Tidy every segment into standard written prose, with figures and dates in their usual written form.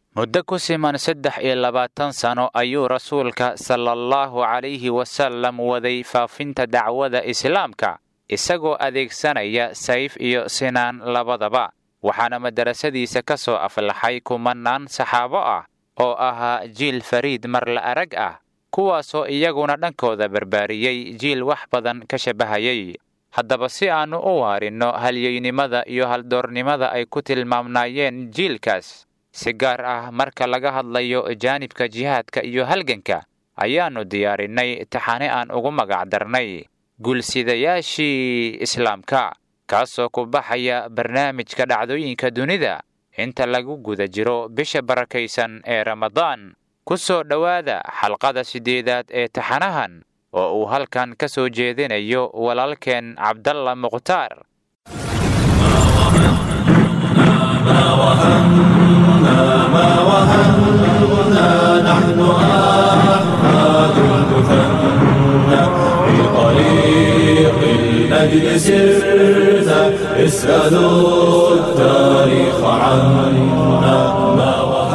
muddo ku siman 23 sano ayuu rasuulka sallallahu calayhi wasallam waday faafinta dacwada islaamka isagoo adeegsanaya sayf iyo sinaan labadaba. waxaana madarasadiisa ka soo aflaxay kumanaan saxaabo ah oo ahaa jiil fariid mar la arag ah, kuwaasoo iyaguna dhankooda barbaariyey jiil wax badan ka shabahayay. haddaba si aanu u waarinno halyeynimada iyo haldoornimada ay ku tilmaamnaayeen jiilkaas, si gaar ah marka laga hadlayo jaanibka jihaadka iyo halganka, ayaannu diyaarinay taxane aan ugu magacdarnay guulsidayaashii islaamka, kaasoo ku baxaya barnaamijka dhacdooyinka dunida inta lagu guda jiro bisha barakaysan ee Ramadaan. ku soo dhowaada xalqada 8aad ee taxanahan oo uu halkan ka soo jeedinayo walaalkeen Cabdalla Mukhtaar. نحن أحفاد المثنى في طريق النجد سرت اسألوا التاريخ عنا ما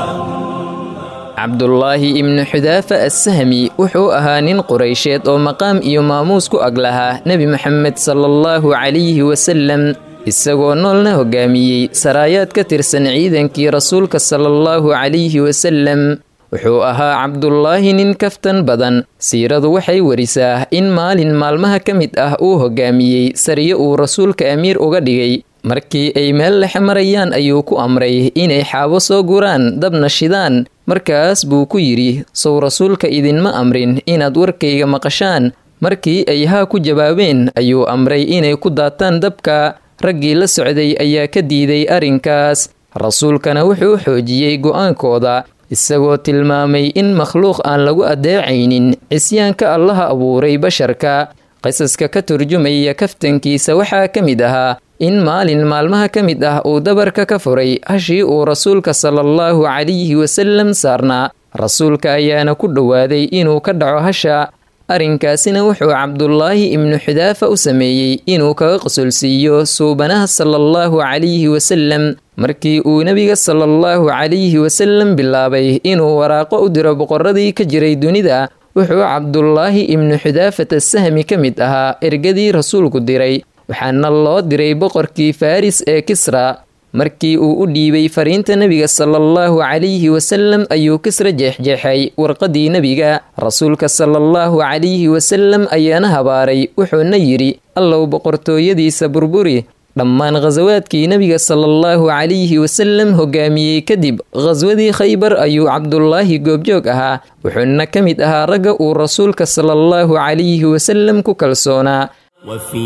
cabdullaahi ibnu xudaafa assahmi wuxuu ahaa nin quraysheed oo maqaam iyo maamuus ku ag lahaa nebi moxamed sallallahu calayhi wasallam, isagoo noolna hogaamiyey saraayaad ka tirsan ciidankii rasuulka sallallahu calayhi wasallam. wuxuu ahaa cabdullaahi nin kaftan badan. siiradu waxay warisaa in maalin maalmaha ka mid ah uu hogaamiyey sariyo uu rasuulka amiir uga dhigay. markii ay meel lexe marayaan ayuu ku amray inay xaabo soo guraan dabna shidaan. markaas buu ku yidhi, sow rasuulka idinma amrin inaad warkayga maqashaan? markii ay haa ku jawaabeen ayuu amray inay ku daataan dabka. raggii la socday ayaa ka diiday arrinkaas. rasuulkana wuxuu xoojiyey go'aankooda, isagoo tilmaamay in makhluuq aan lagu adeecaynin cisyaanka allaha abuuray basharka. qisaska ka turjumaya kaftankiisa waxaa ka mid ahaa in maalin maalmaha ka mid ah uu dabarka ka furay hashii uu rasuulka sallallahu calayhi wasallam saarnaa. rasuulka ayaana ku dhowaaday inuu ka dhaco hasha. arrinkaasina wuxuu cabdullaahi ibnu xudaafa u sameeyey inuu kaga qusulsiiyo suubanaha sallallahu calayhi wasallam. markii uu nebiga sallallahu calayhi wasallam bilaabay inuu waraaqo u diro boqorradii ka jiray dunida, wuxuu cabdullaahi ibnu xudaafata sahmi ka mid ahaa ergadii rasuulku diray, waxaana loo diray boqorkii faris ee kisra. markii uu u dhiibay fariinta nebiga sallallahu calayhi wasallam ayuu kisra jeexjeexay warqadii nebiga. rasuulka sallallahu calayhi wasallam ayaana habaaray, wuxuuna yidhi, allow boqortooyadiisa burburi. dhammaan ghasawaadkii nebiga sallallahu calayhi wasallam hogaamiyey kadib ghaswadii khaybar ayuu cabdullaahi goobjoog ahaa, wuxuuna ka mid ahaa ragga uu rasuulka sallallahu calayhi wasallam ku kalsoonaa. وفي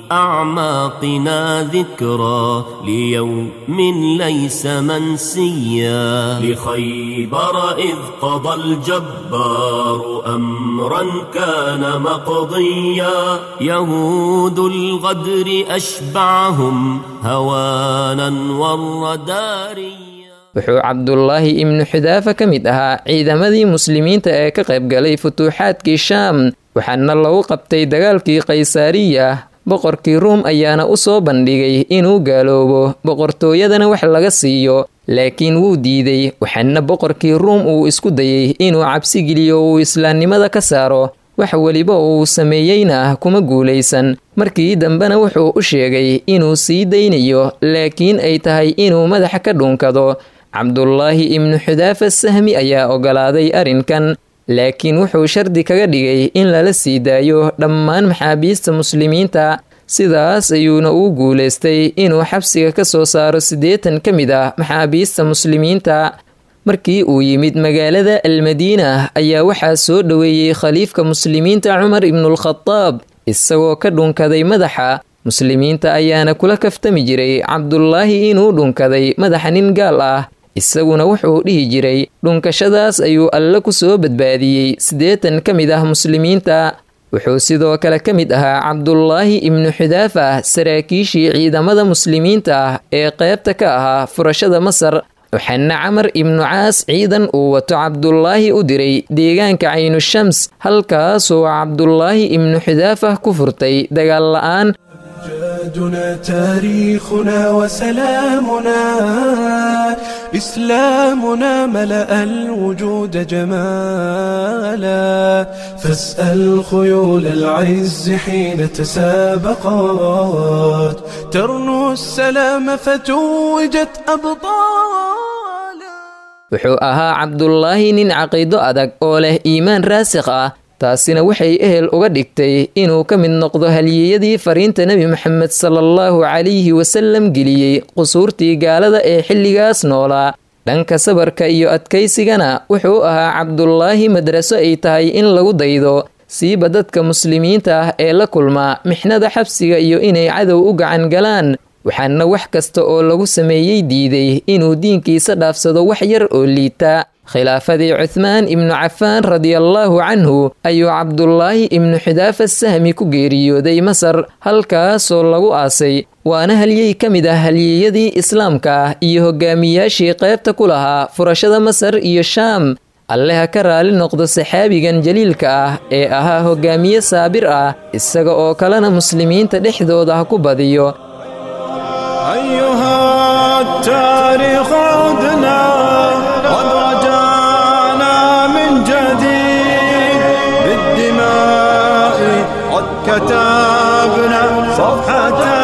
أعماقنا ذكرى ليوم ليس منسيا لخيبر إذ قضى الجبار أمرا كان مقضيا يهود الغدر أشبعهم هوانا والرداري. wuxuu cabdullaahi ibnu xudaafa ka mid ahaa ciidamadii muslimiinta ee ka qayb galay futuuxaadkii shaam, waxaana lagu qabtay dagaalkii qaysaariya. boqorkii ruum ayaana u soo bandhigay inuu gaaloobo boqortooyadana wax laga siiyo, laakiin wuu diiday. waxaana boqorkii ruum uu isku dayay inuu cabsigeliyo uu islaamnimada ka saaro. wax weliba uu sameeyeyna kuma guulaysan. markii dambena wuxuu u sheegay inuu sii daynayo, laakiin ay tahay inuu madaxa ka dhunkado. cabdullaahi ibnu xudaafa sahmi ayaa ogolaaday arrinkan, laakiin wuxuu shardi kaga dhigay in lala sii daayo dhammaan maxaabiista muslimiinta. sidaas ayuuna ugu guulaystay inuu xabsiga ka soo saaro 80 ka mid ah maxaabiista muslimiinta. markii uu yimid magaalada almadiina ayaa waxaa soo dhoweeyey khaliifka muslimiinta cumar ibnulkhadaab, isagoo ka dhunkaday madaxa. muslimiinta ayaana kula kaftami jiray cabdullaahi inuu dhunkaday madaxa nin gaal ah, isaguna wuxuu dhihi jiray dhunkashadaas ayuu alle ku soo badbaadiyey 80 ka mid ah muslimiinta. wuxuu sidoo kale ka mid ahaa cabdullaahi ibnu xudaafa saraakiishii ciidamada muslimiinta ah ee qaybta ka ahaa furashada masar. waxaana camar ibnu caas ciidan uu wato cabdullaahi u diray deegaanka caynushams, halkaasoo cabdullaahi ibnu xudaafa ku furtay dagaal la'aan. جهادنا تاريخنا وسلامنا إسلامنا ملأ الوجود جمالا فاسأل خيول العز حين تسابقات ترنو السلام فتوجت أبطالا. wuxuu ahaa cabdulaahi nin caqiido adag oo leh iimaan raasikh ah, taasina waxay ehel uga dhigtay inuu ka mid noqdo halyeeyadii fariinta nebi moxamed sallallahu calayhi wasallam geliyey qusuurtii gaalada ee xilligaas noolaa. dhanka sabarka iyo adkaysigana wuxuu ahaa cabdulaahi madraso ay tahay in lagu daydo, siiba dadka muslimiinta ah ee la kulma mixnada xabsiga iyo inay cadow u gacan galaan, waxaana wax kasta oo lagu sameeyey diiday inuu diinkiisa dhaafsado wax yar oo liita. khilaafadii cuthmaan ibnu cafaan radiallaahu canhu ayuu cabdulaahi ibnu xudaafa sahmi ku geeriyooday masar, halkaasoo lagu aasay, waana halyey ka mid ah halyeeyadii islaamka ah iyo hogaamiyaashii qaybta ku lahaa furashada masar iyo shaam. alle ha ka raali noqdo saxaabigan jaliilka ah ee ahaa hogaamiye saabir ah, isaga oo kalena muslimiinta dhexdooda ha ku badiyo. أيها التاريخ عدنا قد رجعنا من جديد بالدماء قد كتبنا صفحة